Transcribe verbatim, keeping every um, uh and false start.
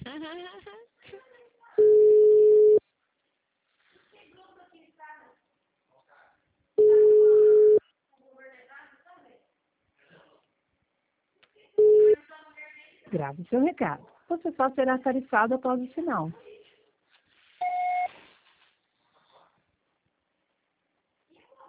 Grave seu recado. Você só será tarifado após o sinal.